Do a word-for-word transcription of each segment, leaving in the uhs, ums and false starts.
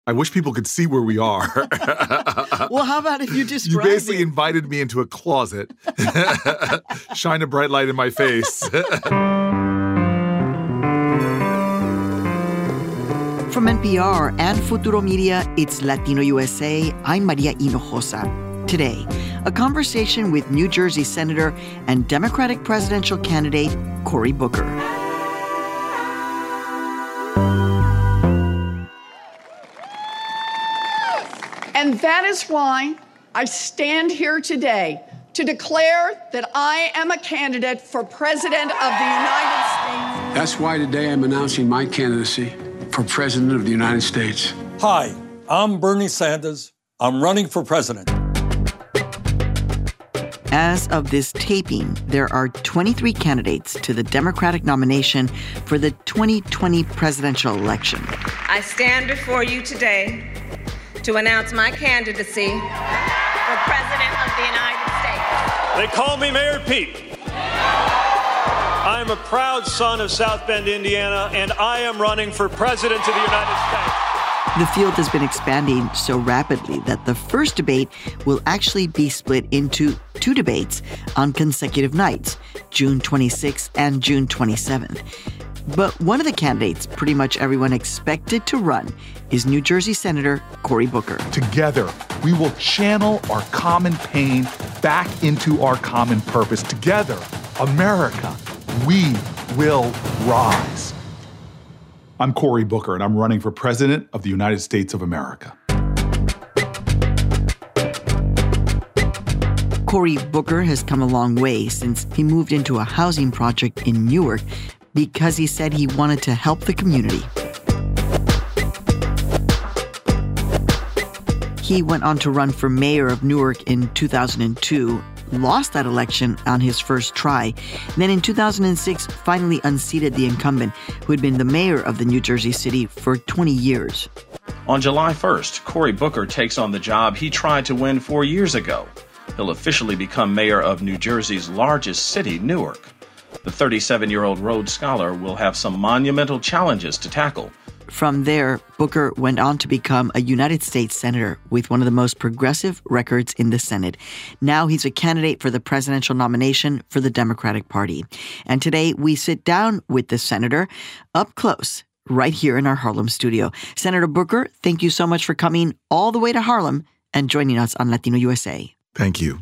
I wish people could see where we are. Well, how about if you describe You basically it? invited me into a closet. Shine a bright light in my face. From N P R and Futuro Media, it's Latino U S A. I'm Maria Hinojosa. Today, a conversation with New Jersey Senator and Democratic presidential candidate Cory Booker. And that is why I stand here today to declare that I am a candidate for President of the United States. That's why today I'm announcing my candidacy for President of the United States. Hi, I'm Bernie Sanders. I'm running for president. As of this taping, there are twenty-three candidates to the Democratic nomination for the twenty twenty presidential election. I stand before you today to announce my candidacy for President of the United States. They call me Mayor Pete. I'm a proud son of South Bend, Indiana, and I am running for President of the United States. The field has been expanding so rapidly that the first debate will actually be split into two debates on consecutive nights, June twenty-sixth and June twenty-seventh. But one of the candidates pretty much everyone expected to run is New Jersey Senator Cory Booker. Together, we will channel our common pain back into our common purpose. Together, America, we will rise. I'm Cory Booker, and I'm running for President of the United States of America. Cory Booker has come a long way since he moved into a housing project in Newark because he said he wanted to help the community. He went on to run for mayor of Newark in two thousand two, lost that election on his first try, and then in two thousand six finally unseated the incumbent who had been the mayor of the New Jersey city for twenty years. On July first, Cory Booker takes on the job he tried to win four years ago. He'll officially become mayor of New Jersey's largest city, Newark. The thirty-seven-year-old Rhodes Scholar will have some monumental challenges to tackle. From there, Booker went on to become a United States Senator with one of the most progressive records in the Senate. Now he's a candidate for the presidential nomination for the Democratic Party. And today we sit down with the senator up close, right here in our Harlem studio. Senator Booker, thank you so much for coming all the way to Harlem and joining us on Latino U S A. Thank you.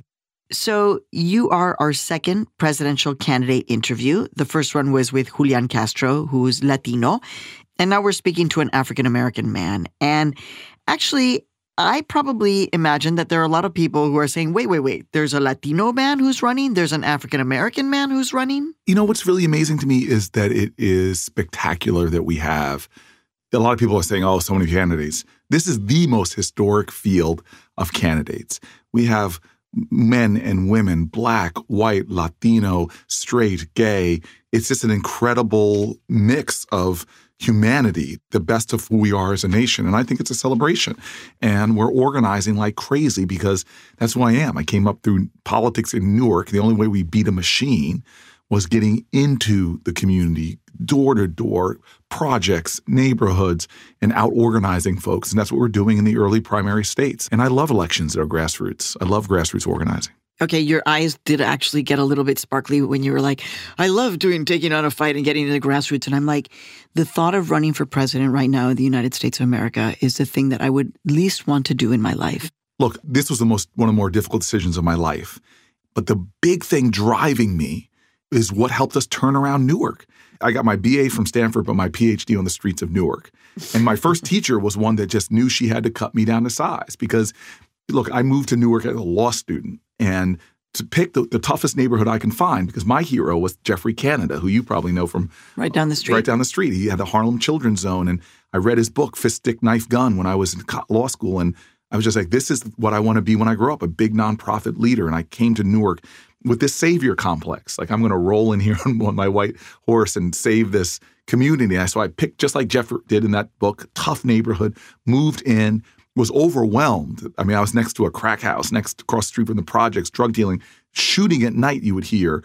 So you are our second presidential candidate interview. The first one was with Julian Castro, who's Latino. And now we're speaking to an African-American man. And actually, I probably imagine that there are a lot of people who are saying, wait, wait, wait, there's a Latino man who's running? There's an African-American man who's running? You know, what's really amazing to me is that it is spectacular that we have. A lot of people are saying, oh, so many candidates. This is the most historic field of candidates. We have men and women, black, white, Latino, straight, gay. It's just an incredible mix of humanity, the best of who we are as a nation. And I think it's a celebration. And we're organizing like crazy because that's who I am. I came up through politics in Newark. The only way we beat a machine was getting into the community, door to door, projects, neighborhoods, and out organizing folks. And that's what we're doing in the early primary states. And I love elections that are grassroots. I love grassroots organizing. Okay, your eyes did actually get a little bit sparkly when you were like, I love doing, taking on a fight and getting into the grassroots. And I'm like, the thought of running for president right now in the United States of America is the thing that I would least want to do in my life. Look, this was the most one of the more difficult decisions of my life. But the big thing driving me is what helped us turn around Newark. I got my B A from Stanford, but my P H D on the streets of Newark. And my first teacher was one that just knew she had to cut me down to size because, look, I moved to Newark as a law student. And to pick the, the toughest neighborhood I can find, because my hero was Jeffrey Canada, who you probably know from right down the street. Right down the street. He had the Harlem Children's Zone, and I read his book, Fist, Stick, Knife, Gun, when I was in law school, and I was just like, this is what I want to be when I grow up, a big nonprofit leader. And I came to Newark with this savior complex, like I'm going to roll in here on my white horse and save this community. And so I picked, just like Jeff did in that book, tough neighborhood, moved in, was overwhelmed. I mean, I was next to a crack house, next across the street from the projects, drug dealing, shooting at night you would hear.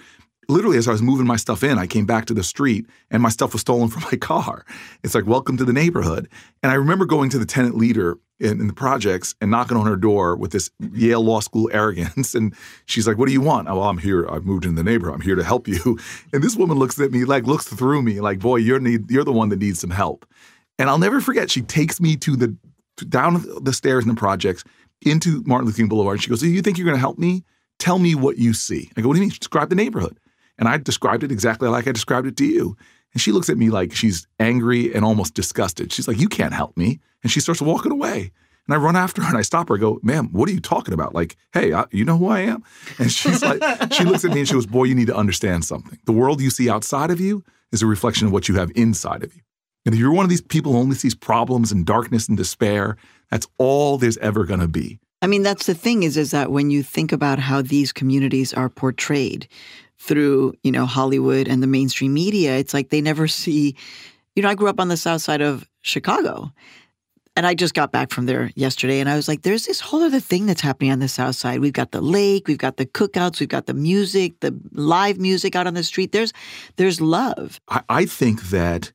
literally, as I was moving my stuff in, I came back to the street and my stuff was stolen from my car. It's like, welcome to the neighborhood. And I remember going to the tenant leader in, in the projects and knocking on her door with this Yale Law School arrogance. And she's like, what do you want? Oh, well, I'm here. I've moved into the neighborhood. I'm here to help you. And this woman looks at me, like looks through me like, boy, you're need, you're the one that needs some help. And I'll never forget, she takes me to the to down the stairs in the projects into Martin Luther King Boulevard. And she goes, so you think you're going to help me? Tell me what you see. I go, what do you mean? Describe the neighborhood. And I described it exactly like I described it to you. And she looks at me like she's angry and almost disgusted. She's like, you can't help me. And she starts walking away. And I run after her and I stop her. I go, ma'am, what are you talking about? Like, hey, I, you know who I am? And she's like, she looks at me and she goes, boy, you need to understand something. The world you see outside of you is a reflection of what you have inside of you. And if you're one of these people who only sees problems and darkness and despair, that's all there's ever going to be. I mean, that's the thing is, is that when you think about how these communities are portrayed through, you know, Hollywood and the mainstream media, it's like they never see, you know, I grew up on the south side of Chicago. And I just got back from there yesterday, and I was like, there's this whole other thing that's happening on the south side. We've got the lake, we've got the cookouts, we've got the music, the live music out on the street. There's there's love. I, I think that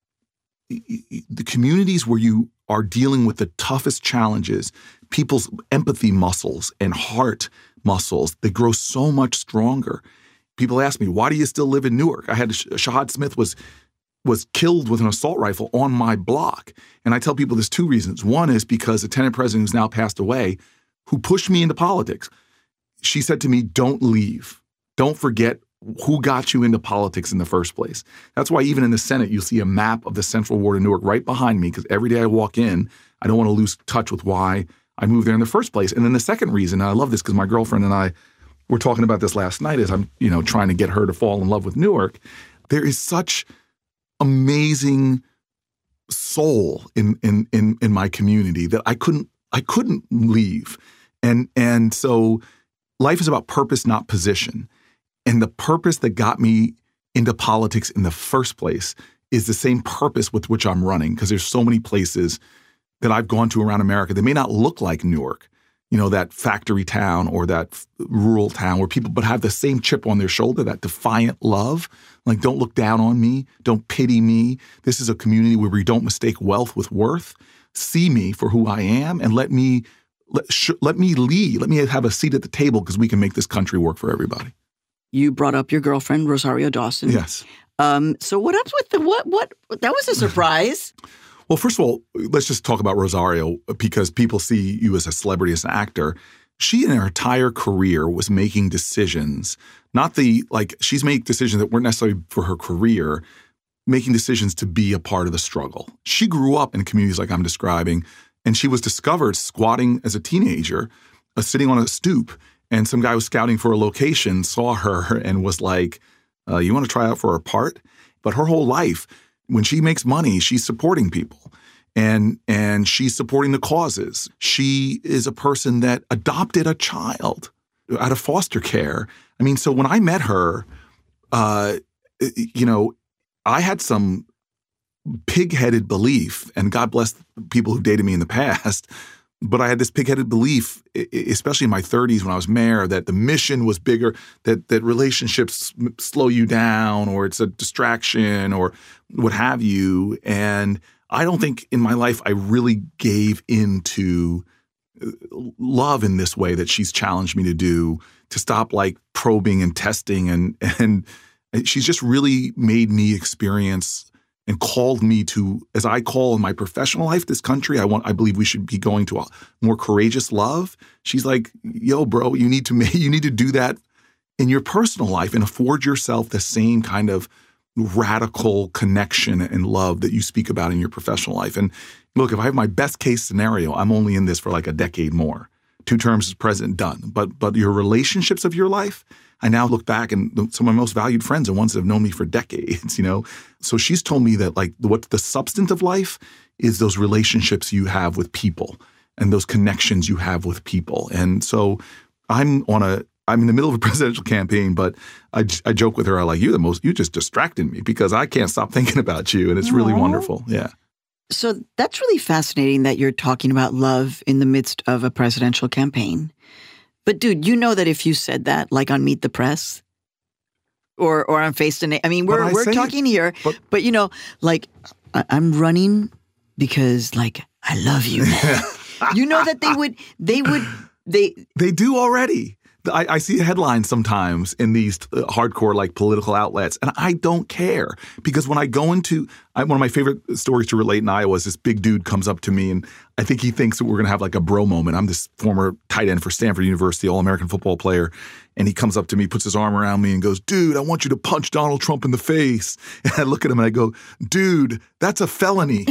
the communities where you are dealing with the toughest challenges, people's empathy muscles and heart muscles, they grow so much stronger. People ask me, why do you still live in Newark? I had Shahad Smith was was killed with an assault rifle on my block. And I tell people there's two reasons. One is because the tenant president who's now passed away, who pushed me into politics, she said to me, don't leave. Don't forget who got you into politics in the first place. That's why even in the Senate, you'll see a map of the Central Ward of Newark right behind me, because every day I walk in, I don't want to lose touch with why I moved there in the first place. And then the second reason, and I love this because my girlfriend and I were talking about this last night as I'm, you know, trying to get her to fall in love with Newark, there is such amazing soul in in in in my community that I couldn't I couldn't leave. And and so life is about purpose, not position. And the purpose that got me into politics in the first place is the same purpose with which I'm running, because there's so many places that I've gone to around America that may not look like Newark, you know, that factory town or that f- rural town where people but have the same chip on their shoulder, that defiant love. Like, don't look down on me. Don't pity me. This is a community where we don't mistake wealth with worth. See me for who I am and let me let, sh- let me lead. Let me have a seat at the table because we can make this country work for everybody. You brought up your girlfriend, Rosario Dawson. Yes. Um, so what up with the what? What that was a surprise. Well, first of all, let's just talk about Rosario because people see you as a celebrity, as an actor. She in her entire career was making decisions, not the, like, she's making decisions that weren't necessarily for her career, making decisions to be a part of the struggle. She grew up in communities like I'm describing, and she was discovered squatting as a teenager, uh, sitting on a stoop, and some guy was scouting for a location, saw her, and was like, uh, you want to try out for a part? But her whole life, when she makes money, she's supporting people. And and she's supporting the causes. She is a person that adopted a child out of foster care. I mean, so when I met her, uh, you know, I had some pig-headed belief, and God bless people who dated me in the past, but I had this pig-headed belief, especially in my thirties when I was mayor, that the mission was bigger, that that relationships slow you down or it's a distraction or what have you. And I don't think in my life I really gave into love in this way that she's challenged me to do, to stop like probing and testing. And, and she's just really made me experience and called me to, as I call in my professional life, this country, I want, I believe we should be going to a more courageous love. She's like, yo, bro, you need to make, you need to do that in your personal life and afford yourself the same kind of radical connection and love that you speak about in your professional life. And look, if I have my best case scenario, I'm only in this for like a decade more. Two terms as president, done. But but your relationships of your life, I now look back and some of my most valued friends are ones that have known me for decades, you know? So she's told me that like what the substance of life is those relationships you have with people and those connections you have with people. And so I'm on a I'm in the middle of a presidential campaign, but I, I joke with her, I like, you're the most, you just distracted me because I can't stop thinking about you. And it's really Aww. wonderful. Yeah. So that's really fascinating that you're talking about love in the midst of a presidential campaign. But dude, you know that if you said that, like on Meet the Press, or or on Face the Nation. I mean, we're I we're talking it, here, but, but you know, like I, I'm running because like I love you. You know that they would they would they they do already. I, I see headlines sometimes in these uh, hardcore like political outlets, and I don't care because when I go into I, one of my favorite stories to relate in Iowa is this big dude comes up to me, and I think he thinks that we're going to have like a bro moment. I'm this former tight end for Stanford University, All-American football player, and he comes up to me, puts his arm around me, and goes, "Dude, I want you to punch Donald Trump in the face." And I look at him and I go, "Dude, that's a felony."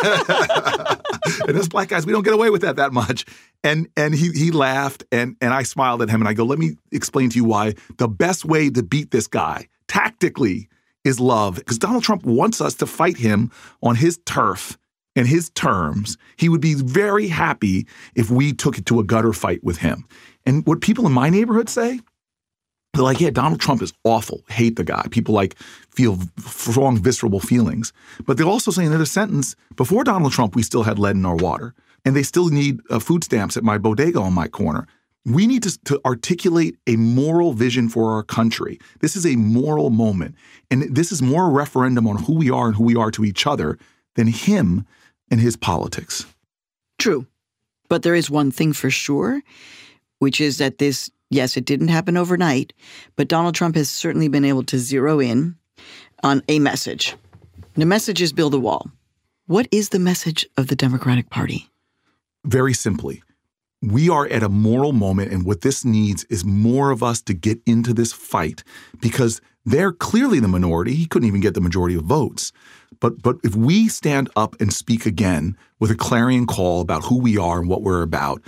And us black guys, we don't get away with that that much. And and he he laughed, and and I smiled at him, and I go, "Let me explain to you why the best way to beat this guy tactically is love." Because Donald Trump wants us to fight him on his turf and his terms. He would be very happy if we took it to a gutter fight with him. And what people in my neighborhood say, they're like, "Yeah, Donald Trump is awful. Hate the guy." People like feel strong, visceral feelings. But they'll also say in another sentence, before Donald Trump, we still had lead in our water. And they still need uh, food stamps at my bodega on my corner. We need to, to articulate a moral vision for our country. This is a moral moment. And this is more a referendum on who we are and who we are to each other than him and his politics. True. But there is one thing for sure, which is that this, yes, it didn't happen overnight, but Donald Trump has certainly been able to zero in on a message. The message is build a wall. What is the message of the Democratic Party? Very simply, we are at a moral moment, and what this needs is more of us to get into this fight because they're clearly the minority. He couldn't even get the majority of votes. But but if we stand up and speak again with a clarion call about who we are and what we're about,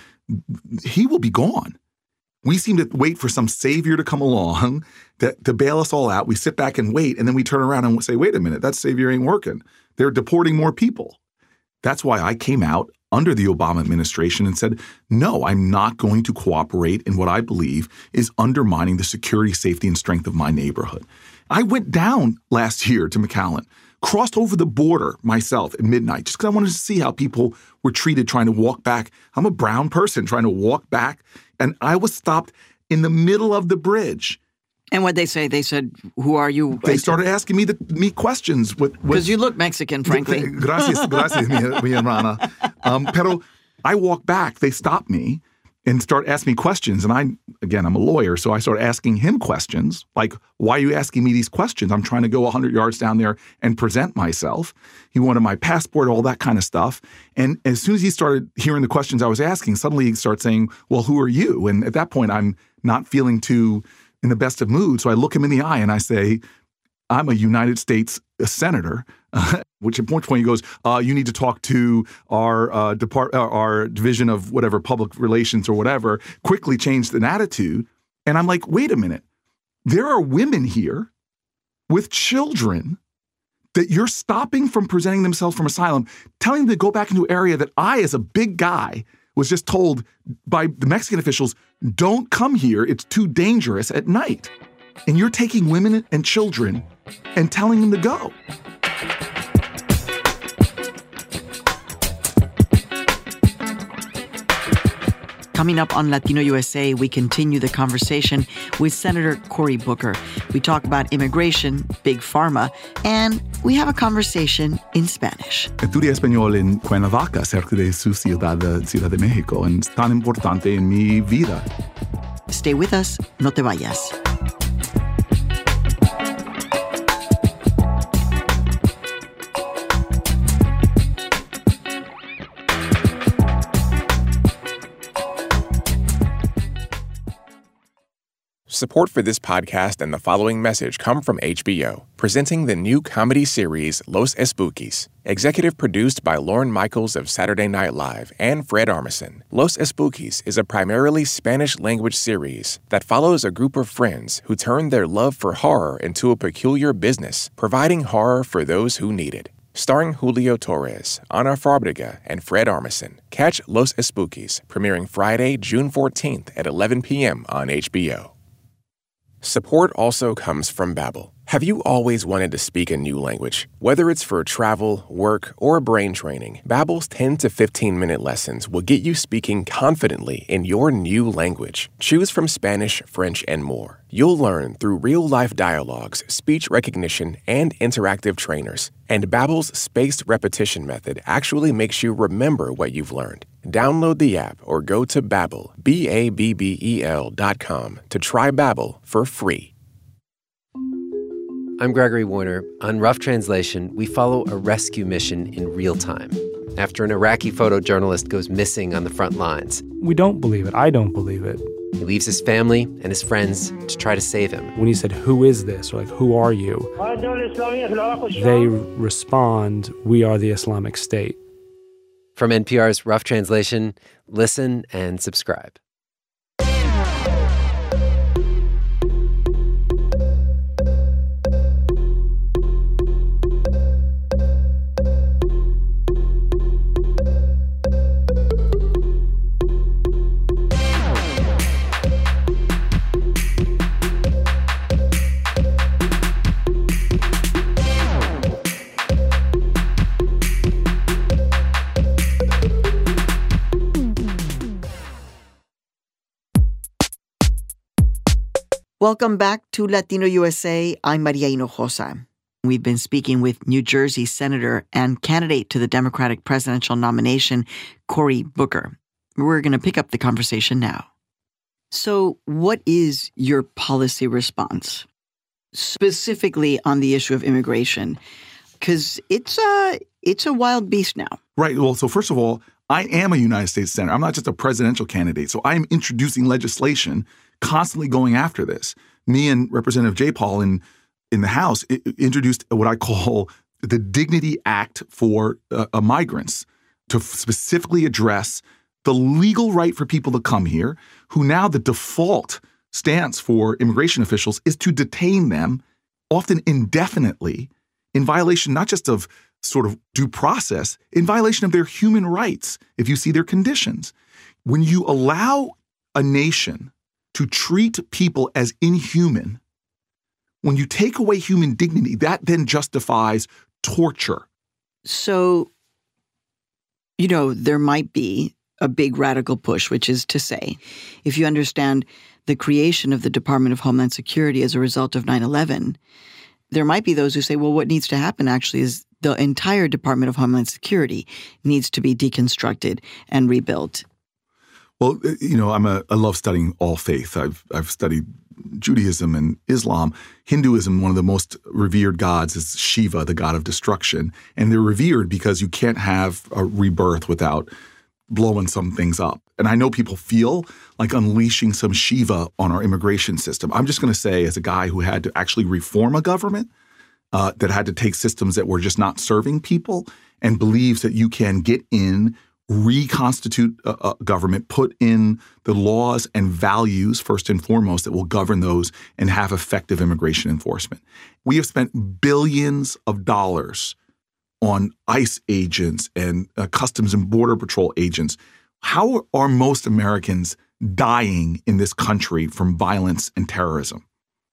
he will be gone. We seem to wait for some savior to come along to, to bail us all out. We sit back and wait, and then we turn around and say, wait a minute, that savior ain't working. They're deporting more people. That's why I came out under the Obama administration and said, no, I'm not going to cooperate in what I believe is undermining the security, safety, and strength of my neighborhood. I went down last year to McAllen, crossed over the border myself at midnight just because I wanted to see how people were treated trying to walk back. I'm a brown person trying to walk back, and I was stopped in the middle of the bridge. And what they say, they said, who are you? They started asking me the, me questions. Because you look Mexican, frankly. Gracias, gracias, mi, mi hermana. Um, pero I walk back, they stop me and start asking me questions. And I, again, I'm a lawyer, so I start asking him questions. Like, why are you asking me these questions? I'm trying to go one hundred yards down there and present myself. He wanted my passport, all that kind of stuff. And as soon as he started hearing the questions I was asking, suddenly he starts saying, well, who are you? And at that point, I'm not feeling too in the best of moods. So I look him in the eye and I say, I'm a United States senator, uh, which at one point he goes, uh, you need to talk to our uh, depart, uh, our division of whatever, public relations or whatever, quickly changed an attitude. And I'm like, wait a minute. There are women here with children that you're stopping from presenting themselves from asylum, telling them to go back into an area that I, as a big guy, was just told by the Mexican officials, don't come here, it's too dangerous at night. And you're taking women and children and telling them to go. Coming up on Latino U S A, we continue the conversation with Senator Cory Booker. We talk about immigration, big pharma, and we have a conversation in Spanish. Estudié español en Cuernavaca, cerca de su ciudad, Ciudad de México, y es tan importante en mi vida. Stay with us, no te vayas. Support for this podcast and the following message come from H B O, presenting the new comedy series Los Espookys. Executive produced by Lorne Michaels of Saturday Night Live and Fred Armisen, Los Espookys is a primarily Spanish-language series that follows a group of friends who turn their love for horror into a peculiar business, providing horror for those who need it. Starring Julio Torres, Ana Fábrega, and Fred Armisen. Catch Los Espookys, premiering Friday, June fourteenth at eleven p.m. on H B O. Support also comes from Babbel. Have you always wanted to speak a new language? Whether it's for travel, work, or brain training, Babbel's ten to fifteen minute lessons will get you speaking confidently in your new language. Choose from Spanish, French, and more. You'll learn through real-life dialogues, speech recognition, and interactive trainers. And Babbel's spaced repetition method actually makes you remember what you've learned. Download the app or go to Babbel, B A B B E L dot com to try Babbel for free. I'm Gregory Warner. On Rough Translation, we follow a rescue mission in real time after an Iraqi photojournalist goes missing on the front lines. We don't believe it. I don't believe it. He leaves his family and his friends to try to save him. When he said, "Who is this?" or like, "Who are you?" they respond, "We are the Islamic State." From N P R's Rough Translation, listen and subscribe. Welcome back to Latino U S A. I'm Maria Hinojosa. We've been speaking with New Jersey Senator and candidate to the Democratic presidential nomination, Cory Booker. We're going to pick up the conversation now. So what is your policy response, specifically on the issue of immigration? Because it's a, it's a wild beast now. Right. Well, so first of all, I am a United States Senator. I'm not just a presidential candidate. So I'm introducing legislation, constantly going after this. Me and Representative Jay Paul in, in the House I- introduced what I call the Dignity Act for uh, uh, migrants to f- specifically address the legal right for people to come here, who now the default stance for immigration officials is to detain them, often indefinitely, in violation not just of sort of due process, in violation of their human rights, if you see their conditions. When you allow a nation to treat people as inhuman, when you take away human dignity, that then justifies torture. So, you know, there might be a big radical push, which is to say, if you understand the creation of the Department of Homeland Security as a result of nine eleven, there might be those who say, well, what needs to happen actually is the entire Department of Homeland Security needs to be deconstructed and rebuilt. Well, you know, I'm a I love studying all faith. I've I've studied Judaism and Islam. Hinduism, one of the most revered gods is Shiva, the god of destruction. And they're revered because you can't have a rebirth without blowing some things up. And I know people feel like unleashing some Shiva on our immigration system. I'm just going to say, as a guy who had to actually reform a government, uh, that had to take systems that were just not serving people and believes that you can get in, reconstitute a, a government, put in the laws and values first and foremost that will govern those and have effective immigration enforcement. We have spent billions of dollars on ICE agents and uh, Customs and Border Patrol agents. How are most Americans dying in this country from violence and terrorism?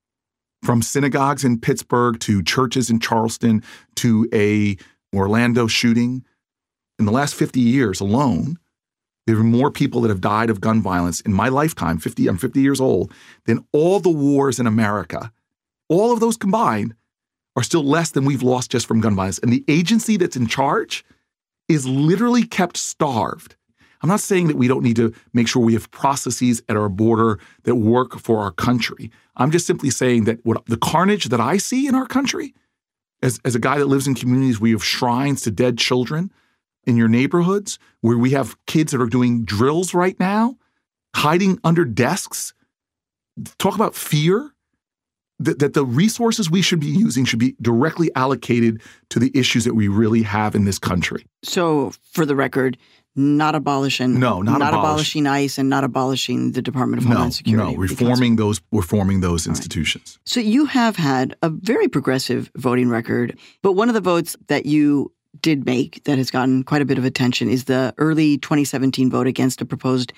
From synagogues in Pittsburgh to churches in Charleston to a Orlando shooting. In the last fifty years alone, there are more people that have died of gun violence in my lifetime, fifty, I'm fifty years old, than all the wars in America. All of those combined are still less than we've lost just from gun violence. And the agency that's in charge is literally kept starved. I'm not saying that we don't need to make sure we have processes at our border that work for our country. I'm just simply saying that what the carnage that I see in our country, as, as a guy that lives in communities where you have shrines to dead children in your neighborhoods, where we have kids that are doing drills right now, hiding under desks, talk about fear, that, that the resources we should be using should be directly allocated to the issues that we really have in this country. So, for the record, not abolishing, no, not, not abolish. abolishing ICE and not abolishing the Department of no, Homeland Security. No, reforming those, reforming those institutions. Right. So you have had a very progressive voting record, but one of the votes that you did make that has gotten quite a bit of attention is the early twenty seventeen vote against a proposed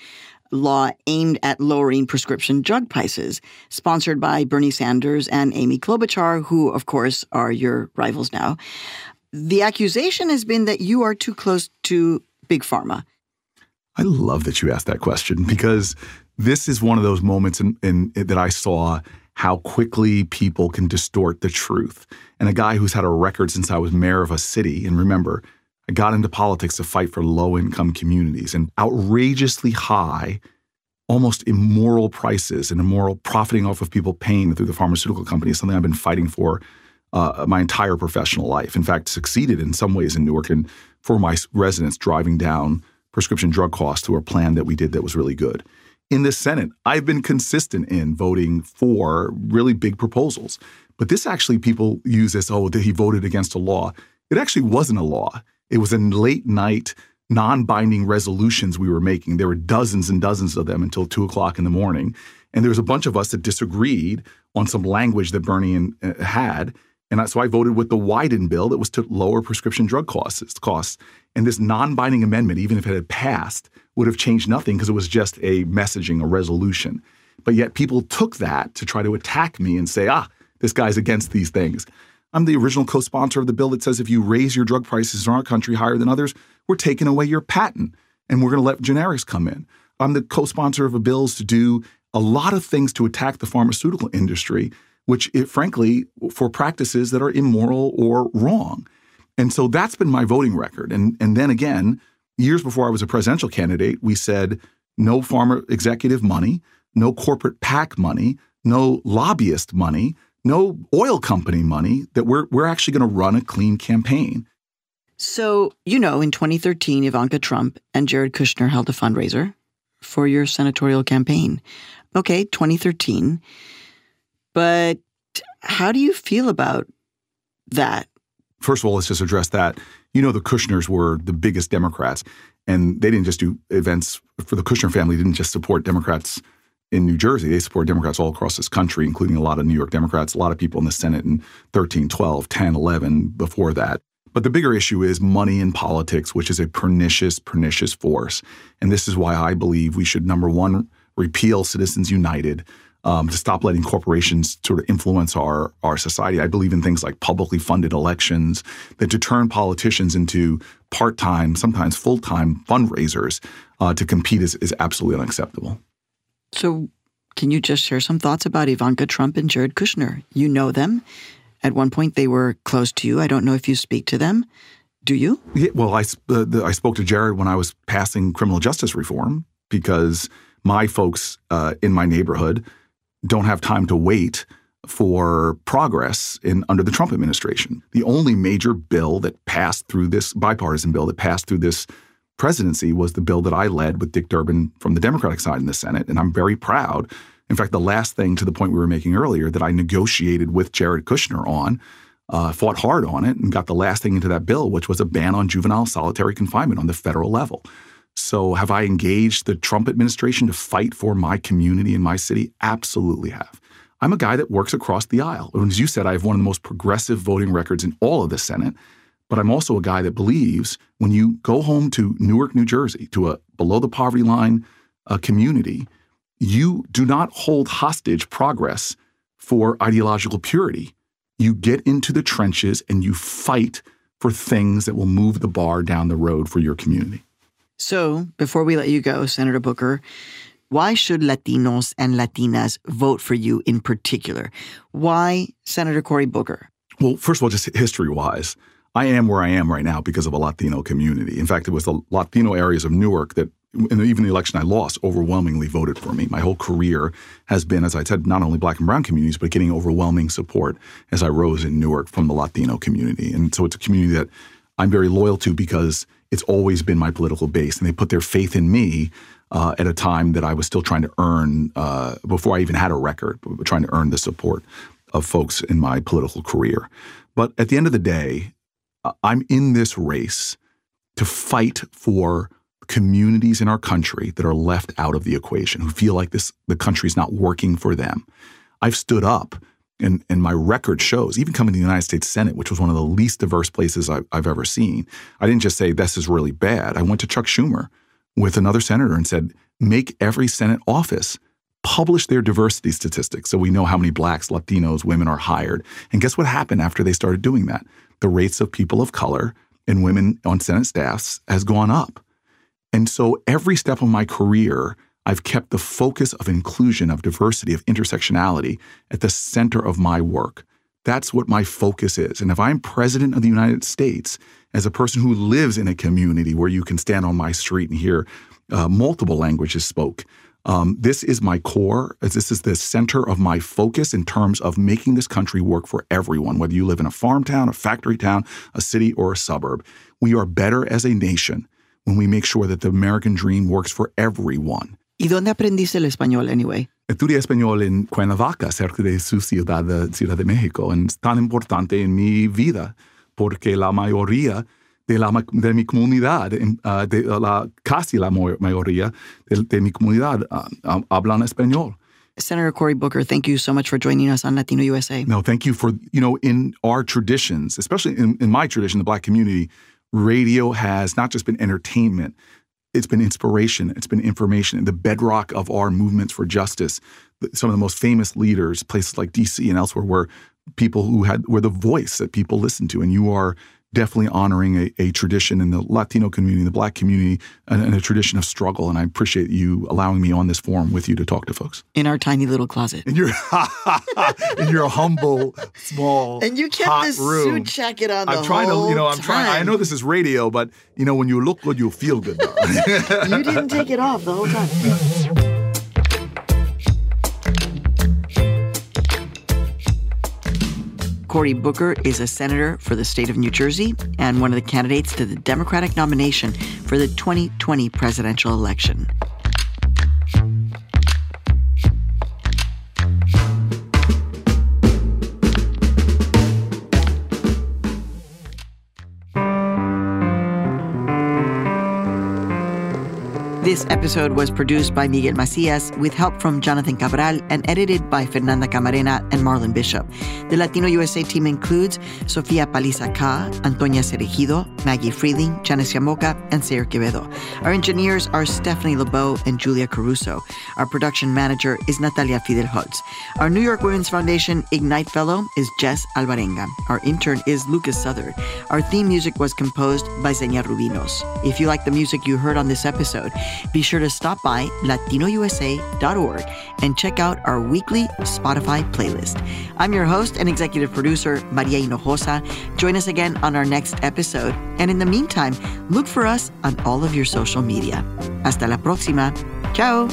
law aimed at lowering prescription drug prices, sponsored by Bernie Sanders and Amy Klobuchar, who, of course, are your rivals now. The accusation has been that you are too close to Big Pharma. I love that you asked that question, because this is one of those moments in, in, in that I saw how quickly people can distort the truth. And a guy who's had a record since I was mayor of a city, and remember, I got into politics to fight for low-income communities, and outrageously high, almost immoral prices and immoral profiting off of people paying through the pharmaceutical company is something I've been fighting for uh, my entire professional life. In fact, succeeded in some ways in Newark and for my residents driving down prescription drug costs through a plan that we did that was really good. In the Senate, I've been consistent in voting for really big proposals. But this actually people use as, oh, that he voted against a law. It actually wasn't a law. It was in late night, non-binding resolutions we were making. There were dozens and dozens of them until two o'clock in the morning. And there was a bunch of us that disagreed on some language that Bernie and, uh, had. And so I voted with the Wyden bill that was to lower prescription drug costs. costs. And this non-binding amendment, even if it had passed, would have changed nothing because it was just a messaging, a resolution. But yet people took that to try to attack me and say, ah, this guy's against these things. I'm the original co-sponsor of the bill that says if you raise your drug prices in our country higher than others, we're taking away your patent and we're going to let generics come in. I'm the co-sponsor of a bills to do a lot of things to attack the pharmaceutical industry, which, it, frankly, for practices that are immoral or wrong. And so that's been my voting record. And, and then again, years before I was a presidential candidate, we said no pharma executive money, no corporate PAC money, no lobbyist money, no oil company money, that we're we're actually going to run a clean campaign. So, you know, in twenty thirteen, Ivanka Trump and Jared Kushner held a fundraiser for your senatorial campaign. Okay, twenty thirteen. But how do you feel about that? First of all, let's just address that. You know, the Kushners were the biggest Democrats, and they didn't just do events for the Kushner family, didn't just support Democrats in New Jersey. They support Democrats all across this country, including a lot of New York Democrats, a lot of people in the Senate in thirteen, twelve, ten, eleven before that. But the bigger issue is money in politics, which is a pernicious, pernicious force. And this is why I believe we should, number one, repeal Citizens United, um, to stop letting corporations sort of influence our, our society. I believe in things like publicly funded elections that to turn politicians into part-time, sometimes full-time fundraisers uh, to compete is, is absolutely unacceptable. So can you just share some thoughts about Ivanka Trump and Jared Kushner? You know them. At one point, they were close to you. I don't know if you speak to them. Do you? Yeah, well, I, uh, the, I spoke to Jared when I was passing criminal justice reform because my folks uh, in my neighborhood don't have time to wait for progress in under the Trump administration. The only major bill that passed through this bipartisan bill that passed through this presidency was the bill that I led with Dick Durbin from the Democratic side in the Senate. And I'm very proud. In fact, the last thing to the point we were making earlier that I negotiated with Jared Kushner on, uh, fought hard on it and got the last thing into that bill, which was a ban on juvenile solitary confinement on the federal level. So have I engaged the Trump administration to fight for my community and my city? Absolutely have. I'm a guy that works across the aisle. And as you said, I have one of the most progressive voting records in all of the Senate. But I'm also a guy that believes when you go home to Newark, New Jersey, to a below the poverty line uh, community, you do not hold hostage progress for ideological purity. You get into the trenches and you fight for things that will move the bar down the road for your community. So, before we let you go, Senator Booker, why should Latinos and Latinas vote for you in particular? Why Senator Cory Booker? Well, first of all, just history-wise, I am where I am right now because of a Latino community. In fact, it was the Latino areas of Newark that, in even the election I lost, overwhelmingly voted for me. My whole career has been, as I said, not only black and brown communities, but getting overwhelming support as I rose in Newark from the Latino community. And so it's a community that I'm very loyal to because it's always been my political base. And they put their faith in me uh, at a time that I was still trying to earn, uh, before I even had a record, trying to earn the support of folks in my political career. But at the end of the day, I'm in this race to fight for communities in our country that are left out of the equation, who feel like this the country's not working for them. I've stood up, and, and my record shows, even coming to the United States Senate, which was one of the least diverse places I've, I've ever seen, I didn't just say, this is really bad. I went to Chuck Schumer, with another senator and said, make every Senate office publish their diversity statistics so we know how many blacks, Latinos, women are hired. And guess what happened after they started doing that? The rates of people of color and women on Senate staffs has gone up. And so every step of my career, I've kept the focus of inclusion, of diversity, of intersectionality at the center of my work. That's what my focus is. And if I'm president of the United States, as a person who lives in a community where you can stand on my street and hear uh, multiple languages spoke, um, this is my core. This is the center of my focus in terms of making this country work for everyone, whether you live in a farm town, a factory town, a city, or a suburb. We are better as a nation when we make sure that the American dream works for everyone. ¿Y dónde aprendiste el español, anyway? Estudié español en Cuernavaca, cerca de su ciudad, de Ciudad de México. Es tan importante en mi vida porque la mayoría de, la, de mi comunidad, uh, de la, casi la mayoría de, de mi comunidad uh, hablan español. Senator Cory Booker, thank you so much for joining us on Latino U S A. No, thank you for, you know, in our traditions, especially in, in my tradition, the Black community, radio has not just been entertainment, it's been inspiration, it's been information, and the bedrock of our movements for justice. Some of the most famous leaders, places like D C and elsewhere, were people who had were the voice that people listened to, and you are definitely honoring a, a tradition in the Latino community, the Black community, and, and a tradition of struggle. And I appreciate you allowing me on this forum with you to talk to folks. In our tiny little closet. In your in your humble, small, and you kept hot this room. Suit jacket on I'm the trying whole to, you know, I'm time. trying. I know this is radio, but you know, when you look good, you feel good. You didn't take it off the whole time. Cory Booker is a senator for the state of New Jersey and one of the candidates to the Democratic nomination for the twenty twenty presidential election. This episode was produced by Miguel Macias with help from Jonathan Cabral and edited by Fernanda Camarena and Marlon Bishop. The Latino U S A team includes Sofia Paliza-Ka, Antonia Cerejido, Maggie Freeling, Janice Yamoca, and Sayer Quevedo. Our engineers are Stephanie LeBeau and Julia Caruso. Our production manager is Natalia Fidel-Holtz. Our New York Women's Foundation Ignite Fellow is Jess Alvarenga. Our intern is Lucas Southard. Our theme music was composed by Zenia Rubinos. If you like the music you heard on this episode, be sure to stop by latino u s a dot org and check out our weekly Spotify playlist. I'm your host and executive producer, Maria Hinojosa. Join us again on our next episode. And in the meantime, look for us on all of your social media. Hasta la próxima. Ciao.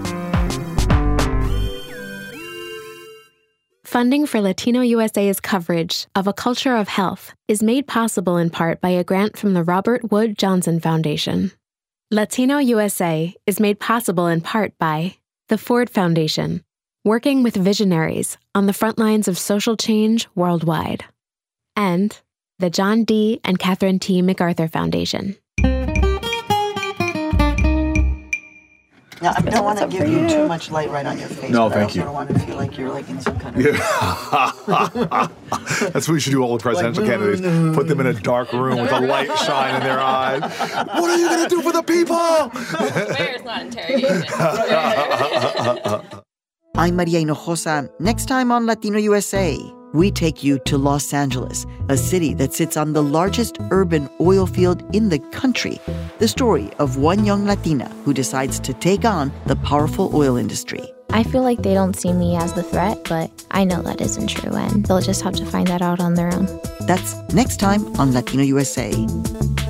Funding for Latino U S A's coverage of A Culture of Health is made possible in part by a grant from the Robert Wood Johnson Foundation. Latino U S A is made possible in part by the Ford Foundation, working with visionaries on the front lines of social change worldwide, and the John D. and Catherine T. MacArthur Foundation. Now, I don't want to give you too much light right on your face. No, but thank I also you. don't want to feel like you're like in some kind of... Yeah. That's what we should do all the presidential Like, candidates. Put them in a dark room with a light shine in their eyes. What are you going to do for the people? Where's not interrogation? I'm Maria Hinojosa. Next time on Latino U S A, we take you to Los Angeles, a city that sits on the largest urban oil field in the country. The story of one young Latina who decides to take on the powerful oil industry. I feel like they don't see me as the threat, but I know that isn't true, and they'll just have to find that out on their own. That's next time on Latino U S A.